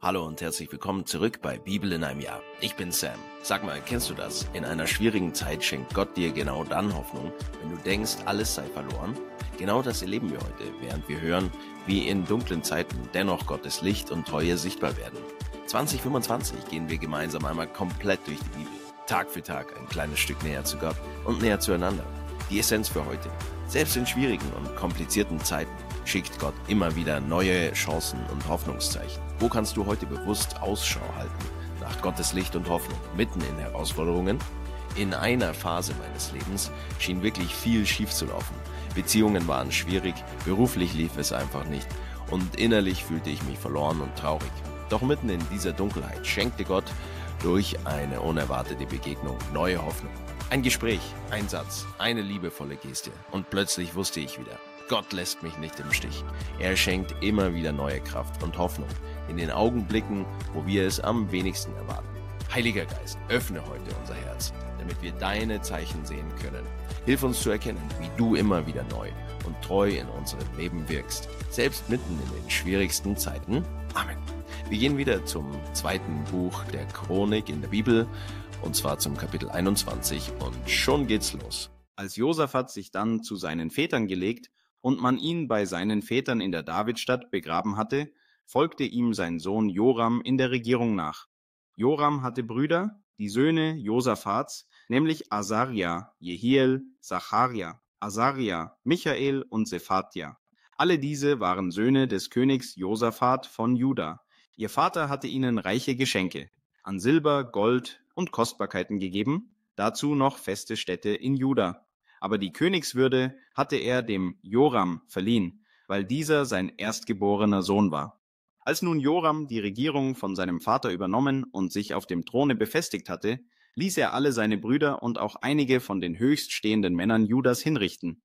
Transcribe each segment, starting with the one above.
Hallo und herzlich willkommen zurück bei Bibel in einem Jahr. Ich bin Sam. Sag mal, kennst du das? In einer schwierigen Zeit schenkt Gott dir genau dann Hoffnung, wenn du denkst, alles sei verloren. Genau das erleben wir heute, während wir hören, wie in dunklen Zeiten dennoch Gottes Licht und Treue sichtbar werden. 2025 gehen wir gemeinsam einmal komplett durch die Bibel. Tag für Tag ein kleines Stück näher zu Gott und näher zueinander. Die Essenz für heute. Selbst in schwierigen und komplizierten Zeiten schickt Gott immer wieder neue Chancen und Hoffnungszeichen. Wo kannst du heute bewusst Ausschau halten nach Gottes Licht und Hoffnung, mitten in Herausforderungen? In einer Phase meines Lebens schien wirklich viel schief zu laufen. Beziehungen waren schwierig, beruflich lief es einfach nicht und innerlich fühlte ich mich verloren und traurig. Doch mitten in dieser Dunkelheit schenkte Gott durch eine unerwartete Begegnung neue Hoffnung. Ein Gespräch, ein Satz, eine liebevolle Geste und plötzlich wusste ich wieder, Gott lässt mich nicht im Stich. Er schenkt immer wieder neue Kraft und Hoffnung in den Augenblicken, wo wir es am wenigsten erwarten. Heiliger Geist, öffne heute unser Herz, damit wir deine Zeichen sehen können. Hilf uns zu erkennen, wie du immer wieder neu und treu in unserem Leben wirkst, selbst mitten in den schwierigsten Zeiten. Amen. Wir gehen wieder zum zweiten Buch der Chronik in der Bibel, und zwar zum Kapitel 21, und schon geht's los. Als Josaphat sich dann zu seinen Vätern gelegt und man ihn bei seinen Vätern in der Davidstadt begraben hatte, folgte ihm sein Sohn Joram in der Regierung nach. Joram hatte Brüder, die Söhne Josaphats, nämlich Asaria, Jehiel, Zacharia, Asaria, Michael und Sephatja. Alle diese waren Söhne des Königs Josaphat von Juda. Ihr Vater hatte ihnen reiche Geschenke an Silber, Gold und Kostbarkeiten gegeben, dazu noch feste Städte in Juda. Aber die Königswürde hatte er dem Joram verliehen, weil dieser sein erstgeborener Sohn war. Als nun Joram die Regierung von seinem Vater übernommen und sich auf dem Throne befestigt hatte, ließ er alle seine Brüder und auch einige von den höchststehenden Männern Judas hinrichten.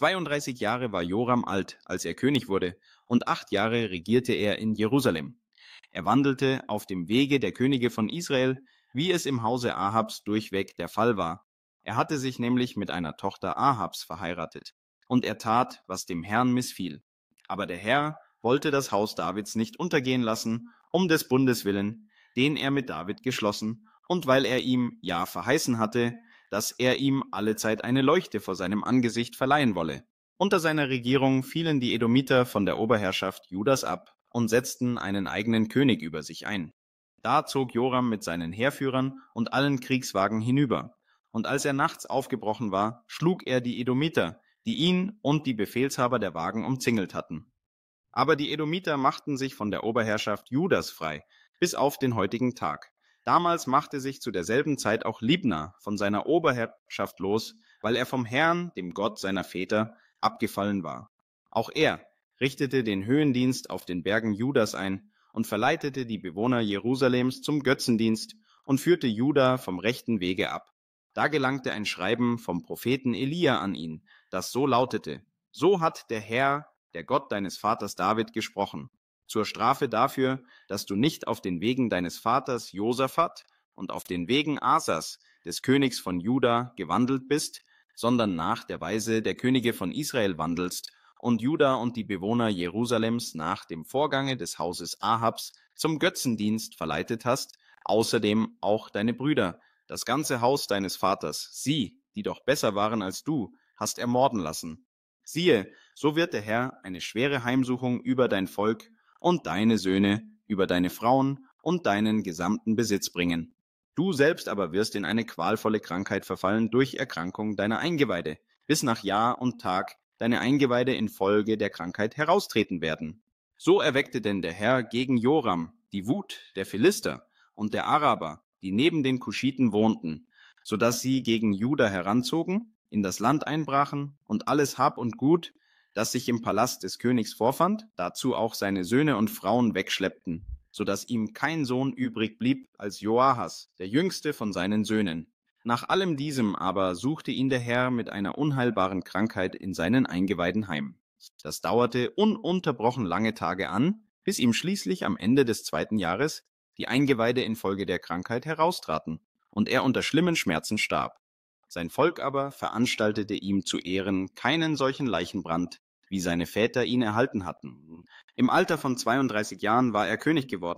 32 Jahre war Joram alt, als er König wurde, und 8 Jahre regierte er in Jerusalem. Er wandelte auf dem Wege der Könige von Israel, wie es im Hause Ahabs durchweg der Fall war. Er hatte sich nämlich mit einer Tochter Ahabs verheiratet, und er tat, was dem Herrn missfiel. Aber der Herr wollte das Haus Davids nicht untergehen lassen, um des Bundes willen, den er mit David geschlossen, und weil er ihm ja verheißen hatte, dass er ihm allezeit eine Leuchte vor seinem Angesicht verleihen wolle. Unter seiner Regierung fielen die Edomiter von der Oberherrschaft Judas ab und setzten einen eigenen König über sich ein. Da zog Joram mit seinen Heerführern und allen Kriegswagen hinüber. Und als er nachts aufgebrochen war, schlug er die Edomiter, die ihn und die Befehlshaber der Wagen umzingelt hatten. Aber die Edomiter machten sich von der Oberherrschaft Judas frei, bis auf den heutigen Tag. Damals machte sich zu derselben Zeit auch Libna von seiner Oberherrschaft los, weil er vom Herrn, dem Gott seiner Väter, abgefallen war. Auch er richtete den Höhendienst auf den Bergen Judas ein und verleitete die Bewohner Jerusalems zum Götzendienst und führte Juda vom rechten Wege ab. Da gelangte ein Schreiben vom Propheten Elia an ihn, das so lautete: So hat der Herr, der Gott deines Vaters David, gesprochen. Zur Strafe dafür, dass du nicht auf den Wegen deines Vaters Josaphat und auf den Wegen Asas, des Königs von Juda, gewandelt bist, sondern nach der Weise der Könige von Israel wandelst und Juda und die Bewohner Jerusalems nach dem Vorgange des Hauses Ahabs zum Götzendienst verleitet hast, außerdem auch deine Brüder, das ganze Haus deines Vaters, sie, die doch besser waren als du, hast ermorden lassen. Siehe, so wird der Herr eine schwere Heimsuchung über dein Volk und deine Söhne, über deine Frauen und deinen gesamten Besitz bringen. Du selbst aber wirst in eine qualvolle Krankheit verfallen durch Erkrankung deiner Eingeweide, bis nach Jahr und Tag deine Eingeweide infolge der Krankheit heraustreten werden. So erweckte denn der Herr gegen Joram die Wut der Philister und der Araber, die neben den Kuschiten wohnten, so dass sie gegen Juda heranzogen, in das Land einbrachen und alles Hab und Gut, das sich im Palast des Königs vorfand, dazu auch seine Söhne und Frauen wegschleppten, so dass ihm kein Sohn übrig blieb als Joahas, der jüngste von seinen Söhnen. Nach allem diesem aber suchte ihn der Herr mit einer unheilbaren Krankheit in seinen Eingeweiden heim. Das dauerte ununterbrochen lange Tage an, bis ihm schließlich am Ende des 2. Jahres die Eingeweide infolge der Krankheit heraustraten und er unter schlimmen Schmerzen starb. Sein Volk aber veranstaltete ihm zu Ehren keinen solchen Leichenbrand, wie seine Väter ihn erhalten hatten. Im Alter von 32 Jahren war er König geworden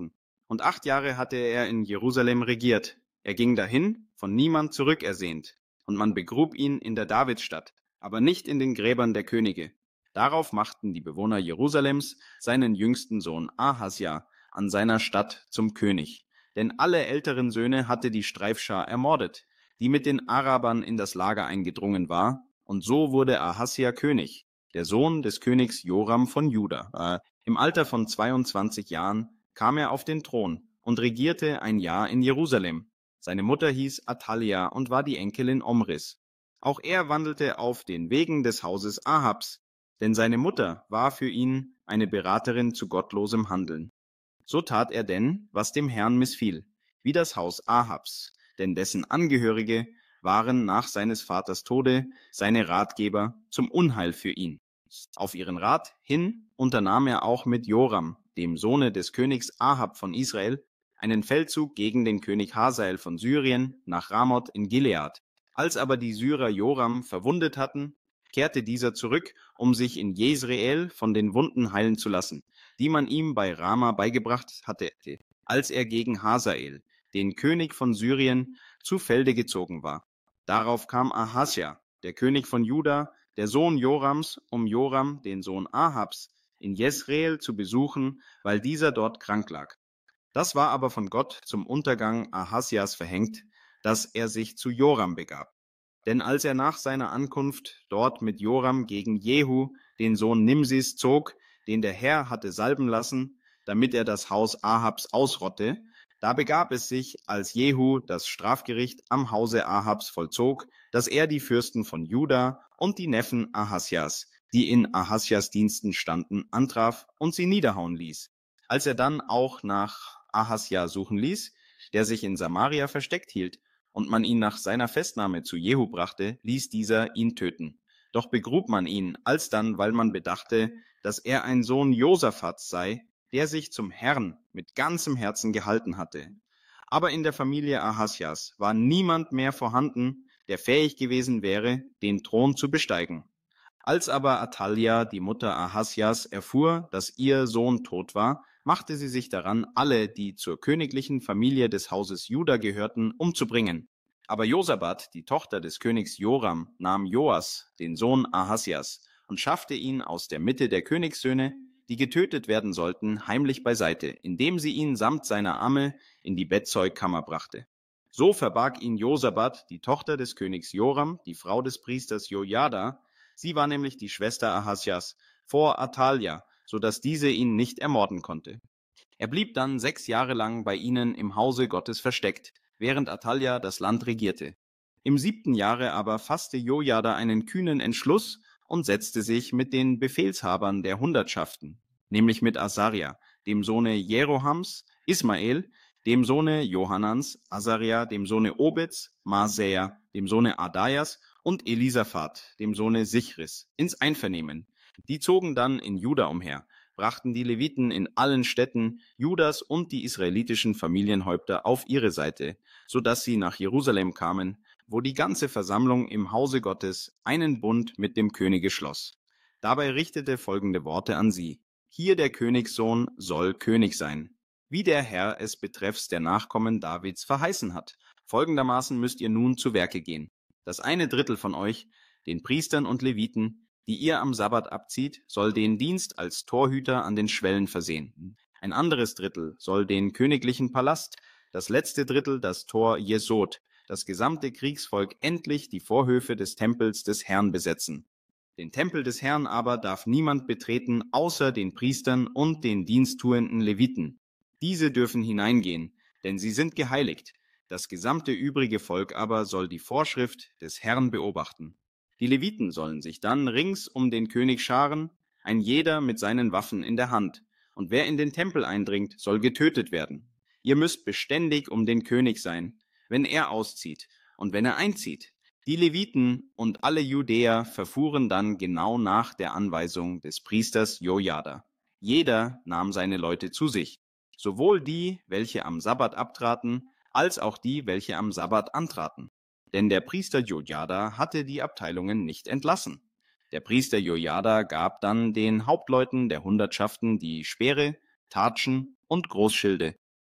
und 8 Jahre hatte er in Jerusalem regiert. Er ging dahin, von niemand zurückersehnt, und man begrub ihn in der Davidstadt, aber nicht in den Gräbern der Könige. Darauf machten die Bewohner Jerusalems seinen jüngsten Sohn Ahasja an seiner Stadt zum König. Denn alle älteren Söhne hatte die Streifschar ermordet, die mit den Arabern in das Lager eingedrungen war, und so wurde Ahasja König, der Sohn des Königs Joram von Juda. Im Alter von 22 Jahren kam er auf den Thron und regierte ein Jahr in Jerusalem. Seine Mutter hieß Athalia und war die Enkelin Omris. Auch er wandelte auf den Wegen des Hauses Ahabs, denn seine Mutter war für ihn eine Beraterin zu gottlosem Handeln. So tat er denn, was dem Herrn missfiel, wie das Haus Ahabs, denn dessen Angehörige waren nach seines Vaters Tode seine Ratgeber zum Unheil für ihn. Auf ihren Rat hin unternahm er auch mit Joram, dem Sohne des Königs Ahab von Israel, einen Feldzug gegen den König Hasael von Syrien nach Ramoth in Gilead. Als aber die Syrer Joram verwundet hatten, kehrte dieser zurück, um sich in Jezreel von den Wunden heilen zu lassen, die man ihm bei Rama beigebracht hatte, als er gegen Hasael, den König von Syrien, zu Felde gezogen war. Darauf kam Ahasja, der König von Juda, der Sohn Jorams, um Joram, den Sohn Ahabs, in Jezreel zu besuchen, weil dieser dort krank lag. Das war aber von Gott zum Untergang Ahasjas verhängt, dass er sich zu Joram begab. Denn als er nach seiner Ankunft dort mit Joram gegen Jehu, den Sohn Nimsis, zog, den der Herr hatte salben lassen, damit er das Haus Ahabs ausrotte, da begab es sich, als Jehu das Strafgericht am Hause Ahabs vollzog, dass er die Fürsten von Juda und die Neffen Ahasjas, die in Ahasjas Diensten standen, antraf und sie niederhauen ließ. Als er dann auch nach Ahasja suchen ließ, der sich in Samaria versteckt hielt, und man ihn nach seiner Festnahme zu Jehu brachte, ließ dieser ihn töten. Doch begrub man ihn alsdann, weil man bedachte, dass er ein Sohn Josaphats sei, der sich zum Herrn mit ganzem Herzen gehalten hatte. Aber in der Familie Ahasjas war niemand mehr vorhanden, der fähig gewesen wäre, den Thron zu besteigen. Als aber Athalia, die Mutter Ahasjas, erfuhr, dass ihr Sohn tot war, machte sie sich daran, alle, die zur königlichen Familie des Hauses Juda gehörten, umzubringen. Aber Josabat, die Tochter des Königs Joram, nahm Joas, den Sohn Ahasjas, und schaffte ihn aus der Mitte der Königssöhne, die getötet werden sollten, heimlich beiseite, indem sie ihn samt seiner Amme in die Bettzeugkammer brachte. So verbarg ihn Josabat, die Tochter des Königs Joram, die Frau des Priesters Jojada, sie war nämlich die Schwester Ahasjas, vor Athalia, so dass diese ihn nicht ermorden konnte. Er blieb dann 6 Jahre lang bei ihnen im Hause Gottes versteckt, während Athalia das Land regierte. Im 7. Jahre aber fasste Jojada einen kühnen Entschluss und setzte sich mit den Befehlshabern der Hundertschaften, nämlich mit Asaria, dem Sohne Jerohams, Ismael, dem Sohne Johanans, Asaria, dem Sohne Obeds, Maaseia, dem Sohne Adajas und Elisaphat, dem Sohne Sichris, ins Einvernehmen. Die zogen dann in Juda umher, brachten die Leviten in allen Städten Judas und die israelitischen Familienhäupter auf ihre Seite, so dass sie nach Jerusalem kamen, wo die ganze Versammlung im Hause Gottes einen Bund mit dem Könige schloss. Dabei richtete folgende Worte an sie: Hier der Königssohn soll König sein, wie der Herr es betreffs der Nachkommen Davids verheißen hat. Folgendermaßen müsst ihr nun zu Werke gehen. Das 1/3 von euch, den Priestern und Leviten, die ihr am Sabbat abzieht, soll den Dienst als Torhüter an den Schwellen versehen. Ein anderes Drittel soll den königlichen Palast, das letzte Drittel das Tor Jesod, das gesamte Kriegsvolk endlich die Vorhöfe des Tempels des Herrn besetzen. Den Tempel des Herrn aber darf niemand betreten, außer den Priestern und den diensttuenden Leviten. Diese dürfen hineingehen, denn sie sind geheiligt. Das gesamte übrige Volk aber soll die Vorschrift des Herrn beobachten. Die Leviten sollen sich dann rings um den König scharen, ein jeder mit seinen Waffen in der Hand, und wer in den Tempel eindringt, soll getötet werden. Ihr müsst beständig um den König sein, wenn er auszieht und wenn er einzieht. Die Leviten und alle Judäer verfuhren dann genau nach der Anweisung des Priesters Jojada. Jeder nahm seine Leute zu sich, sowohl die, welche am Sabbat abtraten, als auch die, welche am Sabbat antraten. Denn der Priester Jojada hatte die Abteilungen nicht entlassen. Der Priester Jojada gab dann den Hauptleuten der Hundertschaften die Speere, Tatschen und Großschilde.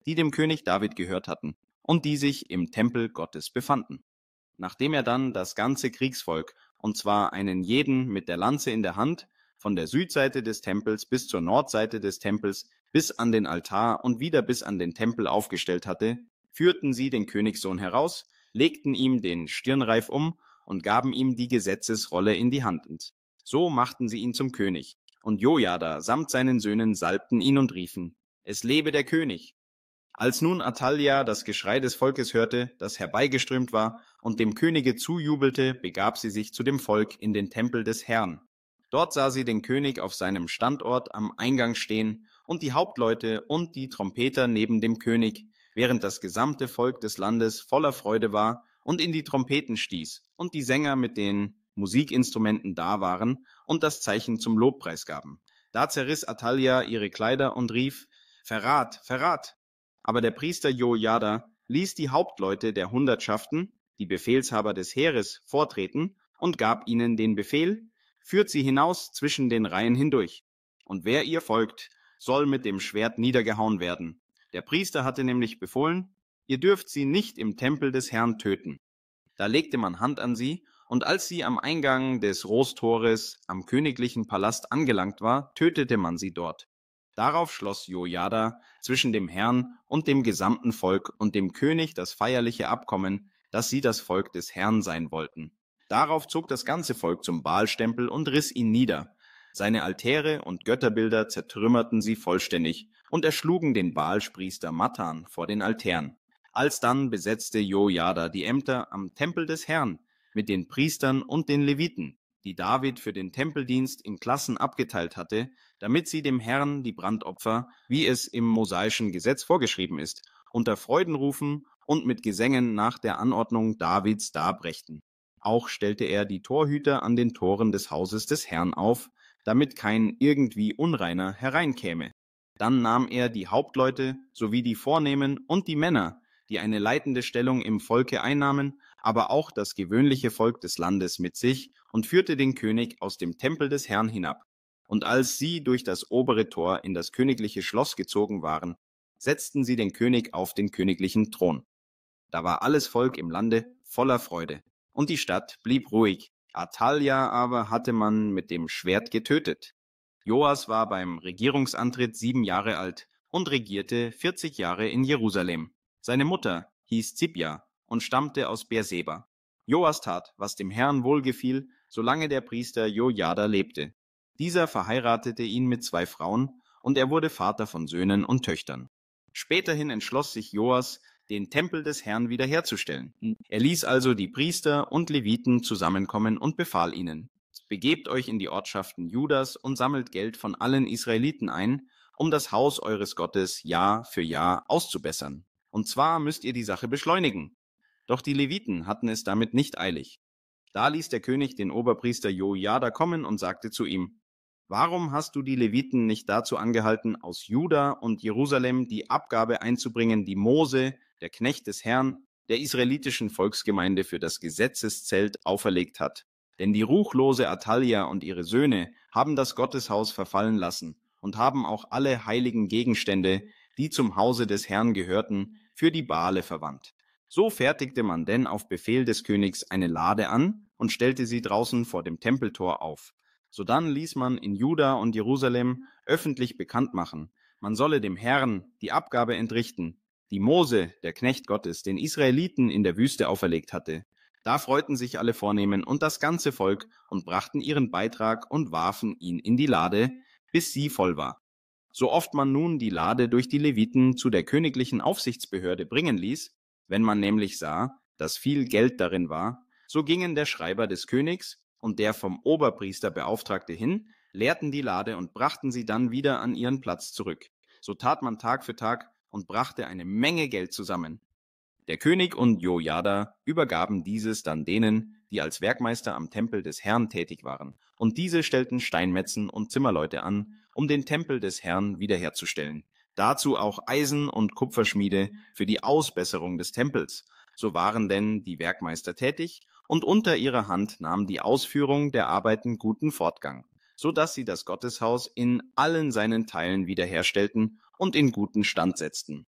die dem König David gehört hatten und die sich im Tempel Gottes befanden. Nachdem er dann das ganze Kriegsvolk, und zwar einen jeden mit der Lanze in der Hand, von der Südseite des Tempels bis zur Nordseite des Tempels, bis an den Altar und wieder bis an den Tempel aufgestellt hatte, führten sie den Königssohn heraus, legten ihm den Stirnreif um und gaben ihm die Gesetzesrolle in die Hand. So machten sie ihn zum König. Und Jojada samt seinen Söhnen salbten ihn und riefen: Es lebe der König! Als nun Athalja das Geschrei des Volkes hörte, das herbeigeströmt war, und dem Könige zujubelte, begab sie sich zu dem Volk in den Tempel des Herrn. Dort sah sie den König auf seinem Standort am Eingang stehen und die Hauptleute und die Trompeter neben dem König, während das gesamte Volk des Landes voller Freude war und in die Trompeten stieß und die Sänger mit den Musikinstrumenten da waren und das Zeichen zum Lobpreis gaben. Da zerriss Athalja ihre Kleider und rief: Verrat, Verrat! Aber der Priester Jojada ließ die Hauptleute der Hundertschaften, die Befehlshaber des Heeres, vortreten und gab ihnen den Befehl: Führt sie hinaus zwischen den Reihen hindurch. Und wer ihr folgt, soll mit dem Schwert niedergehauen werden. Der Priester hatte nämlich befohlen: Ihr dürft sie nicht im Tempel des Herrn töten. Da legte man Hand an sie, und als sie am Eingang des Rostores am königlichen Palast angelangt war, tötete man sie dort. Darauf schloss Jojada zwischen dem Herrn und dem gesamten Volk und dem König das feierliche Abkommen, dass sie das Volk des Herrn sein wollten. Darauf zog das ganze Volk zum Baalstempel und riss ihn nieder. Seine Altäre und Götterbilder zertrümmerten sie vollständig und erschlugen den Baalspriester Matan vor den Altären. Alsdann besetzte Jojada die Ämter am Tempel des Herrn mit den Priestern und den Leviten, die David für den Tempeldienst in Klassen abgeteilt hatte, damit sie dem Herrn die Brandopfer, wie es im mosaischen Gesetz vorgeschrieben ist, unter Freudenrufen und mit Gesängen nach der Anordnung Davids darbrächten. Auch stellte er die Torhüter an den Toren des Hauses des Herrn auf, damit kein irgendwie Unreiner hereinkäme. Dann nahm er die Hauptleute sowie die Vornehmen und die Männer, die eine leitende Stellung im Volke einnahmen, aber auch das gewöhnliche Volk des Landes mit sich und führte den König aus dem Tempel des Herrn hinab. Und als sie durch das obere Tor in das königliche Schloss gezogen waren, setzten sie den König auf den königlichen Thron. Da war alles Volk im Lande voller Freude, und die Stadt blieb ruhig. Athalja aber hatte man mit dem Schwert getötet. Joas war beim Regierungsantritt 7 Jahre alt und regierte 40 Jahre in Jerusalem. Seine Mutter hieß Zibja und stammte aus Beerseba. Joas tat, was dem Herrn wohlgefiel, solange der Priester Jojada lebte. Dieser verheiratete ihn mit 2 Frauen, und er wurde Vater von Söhnen und Töchtern. Späterhin entschloss sich Joas, den Tempel des Herrn wiederherzustellen. Er ließ also die Priester und Leviten zusammenkommen und befahl ihnen: Begebt euch in die Ortschaften Judas und sammelt Geld von allen Israeliten ein, um das Haus eures Gottes Jahr für Jahr auszubessern. Und zwar müsst ihr die Sache beschleunigen. Doch die Leviten hatten es damit nicht eilig. Da ließ der König den Oberpriester Jojada kommen und sagte zu ihm: Warum hast du die Leviten nicht dazu angehalten, aus Juda und Jerusalem die Abgabe einzubringen, die Mose, der Knecht des Herrn, der israelitischen Volksgemeinde für das Gesetzeszelt auferlegt hat? Denn die ruchlose Athalja und ihre Söhne haben das Gotteshaus verfallen lassen und haben auch alle heiligen Gegenstände, die zum Hause des Herrn gehörten, für die Baale verwandt. So fertigte man denn auf Befehl des Königs eine Lade an und stellte sie draußen vor dem Tempeltor auf. Sodann ließ man in Juda und Jerusalem öffentlich bekannt machen, man solle dem Herrn die Abgabe entrichten, die Mose, der Knecht Gottes, den Israeliten in der Wüste auferlegt hatte. Da freuten sich alle Vornehmen und das ganze Volk und brachten ihren Beitrag und warfen ihn in die Lade, bis sie voll war. So oft man nun die Lade durch die Leviten zu der königlichen Aufsichtsbehörde bringen ließ, wenn man nämlich sah, dass viel Geld darin war, so gingen der Schreiber des Königs und der vom Oberpriester Beauftragte hin, leerten die Lade und brachten sie dann wieder an ihren Platz zurück. So tat man Tag für Tag und brachte eine Menge Geld zusammen. Der König und Jojada übergaben dieses dann denen, die als Werkmeister am Tempel des Herrn tätig waren, und diese stellten Steinmetzen und Zimmerleute an, um den Tempel des Herrn wiederherzustellen. Dazu auch Eisen- und Kupferschmiede für die Ausbesserung des Tempels. So waren denn die Werkmeister tätig, und unter ihrer Hand nahm die Ausführung der Arbeiten guten Fortgang, so dass sie das Gotteshaus in allen seinen Teilen wiederherstellten und in guten Stand setzten.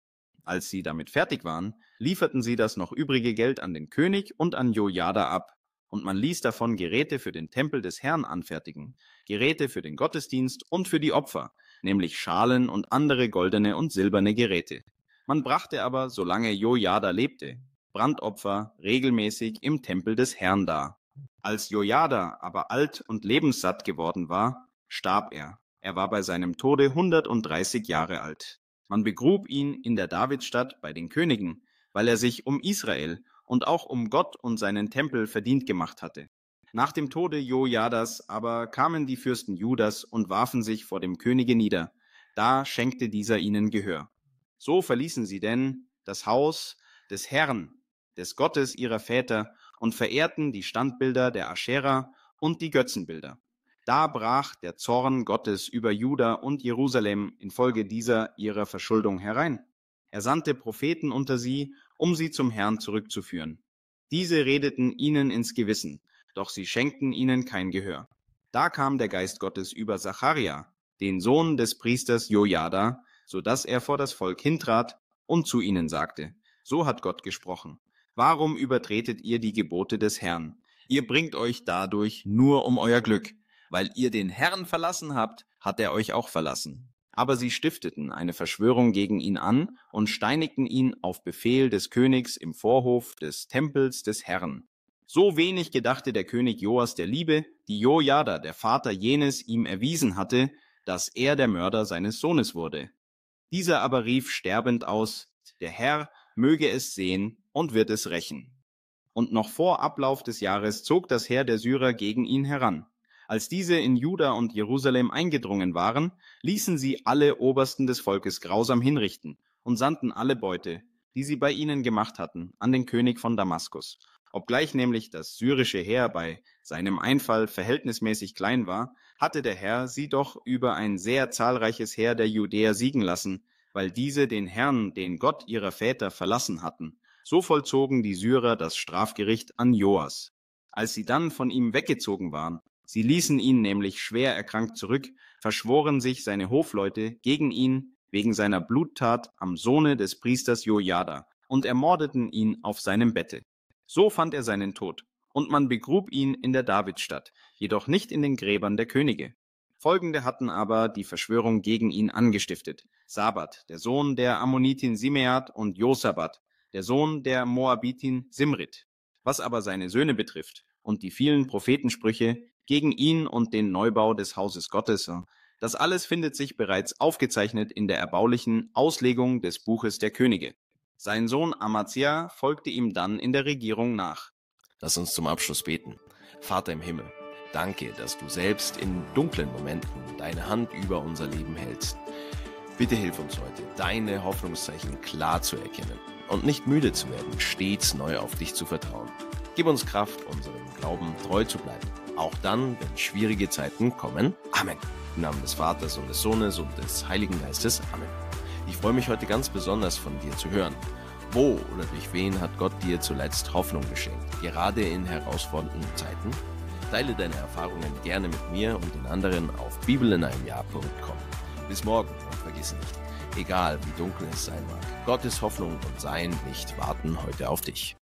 Als sie damit fertig waren, lieferten sie das noch übrige Geld an den König und an Jojada ab. Und man ließ davon Geräte für den Tempel des Herrn anfertigen, Geräte für den Gottesdienst und für die Opfer, nämlich Schalen und andere goldene und silberne Geräte. Man brachte aber, solange Jojada lebte, Brandopfer regelmäßig im Tempel des Herrn dar. Als Jojada aber alt und lebenssatt geworden war, starb er. Er war bei seinem Tode 130 Jahre alt. Man begrub ihn in der Davidstadt bei den Königen, weil er sich um Israel und auch um Gott und seinen Tempel verdient gemacht hatte. Nach dem Tode Jojadas aber kamen die Fürsten Judas und warfen sich vor dem Könige nieder. Da schenkte dieser ihnen Gehör. So verließen sie denn das Haus des Herrn, des Gottes ihrer Väter, und verehrten die Standbilder der Aschera und die Götzenbilder. Da brach der Zorn Gottes über Juda und Jerusalem infolge dieser ihrer Verschuldung herein. Er sandte Propheten unter sie, um sie zum Herrn zurückzuführen. Diese redeten ihnen ins Gewissen, doch sie schenkten ihnen kein Gehör. Da kam der Geist Gottes über Sacharja, den Sohn des Priesters Jojada, so dass er vor das Volk hintrat und zu ihnen sagte: So hat Gott gesprochen. Warum übertretet ihr die Gebote des Herrn? Ihr bringt euch dadurch nur um euer Glück. Weil ihr den Herrn verlassen habt, hat er euch auch verlassen. Aber sie stifteten eine Verschwörung gegen ihn an und steinigten ihn auf Befehl des Königs im Vorhof des Tempels des Herrn. So wenig gedachte der König Joas der Liebe, die Jojada, der Vater jenes, ihm erwiesen hatte, dass er der Mörder seines Sohnes wurde. Dieser aber rief sterbend aus: Der Herr möge es sehen und wird es rächen. Und noch vor Ablauf des Jahres zog das Heer der Syrer gegen ihn heran. Als diese in Juda und Jerusalem eingedrungen waren, ließen sie alle Obersten des Volkes grausam hinrichten und sandten alle Beute, die sie bei ihnen gemacht hatten, an den König von Damaskus. Obgleich nämlich das syrische Heer bei seinem Einfall verhältnismäßig klein war, hatte der Herr sie doch über ein sehr zahlreiches Heer der Judäer siegen lassen, weil diese den Herrn, den Gott ihrer Väter, verlassen hatten. So vollzogen die Syrer das Strafgericht an Joas. Als sie dann von ihm weggezogen waren, sie ließen ihn nämlich schwer erkrankt zurück, verschworen sich seine Hofleute gegen ihn wegen seiner Bluttat am Sohne des Priesters Jojada und ermordeten ihn auf seinem Bette. So fand er seinen Tod, und man begrub ihn in der Davidstadt, jedoch nicht in den Gräbern der Könige. Folgende hatten aber die Verschwörung gegen ihn angestiftet: Sabat, der Sohn der Ammonitin Simeat, und Josabat, der Sohn der Moabitin Simrit. Was aber seine Söhne betrifft und die vielen Prophetensprüche gegen ihn und den Neubau des Hauses Gottes, das alles findet sich bereits aufgezeichnet in der erbaulichen Auslegung des Buches der Könige. Sein Sohn Amazia folgte ihm dann in der Regierung nach. Lass uns zum Abschluss beten. Vater im Himmel, danke, dass du selbst in dunklen Momenten deine Hand über unser Leben hältst. Bitte hilf uns heute, deine Hoffnungszeichen klar zu erkennen und nicht müde zu werden, stets neu auf dich zu vertrauen. Gib uns Kraft, unserem Glauben treu zu bleiben, auch dann, wenn schwierige Zeiten kommen. Amen. Im Namen des Vaters und des Sohnes und des Heiligen Geistes. Amen. Ich freue mich heute ganz besonders, von dir zu hören. Wo oder durch wen hat Gott dir zuletzt Hoffnung geschenkt, gerade in herausfordernden Zeiten? Teile deine Erfahrungen gerne mit mir und den anderen auf bibelineinjahr.com. Bis morgen und vergiss nicht, egal wie dunkel es sein mag, Gottes Hoffnung und sein Licht warten heute auf dich.